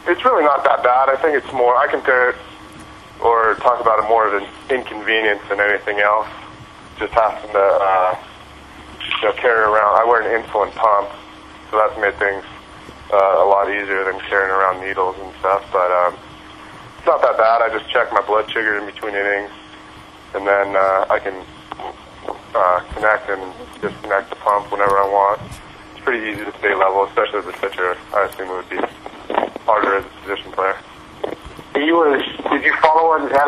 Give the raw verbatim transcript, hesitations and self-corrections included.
it's really not that bad. I think it's more, I compare it or talk about it more of an inconvenience than anything else. Just having to, uh, you know, carry around. I wear an insulin pump, so that's made things uh, a lot easier than carrying around needles and stuff. But um, it's not that bad. I just check my blood sugar in between innings, and then uh, I can uh, connect and disconnect the pump whenever I want. It's pretty easy to stay level, especially as a pitcher. I assume it would be harder as a position player. He was, did you follow him?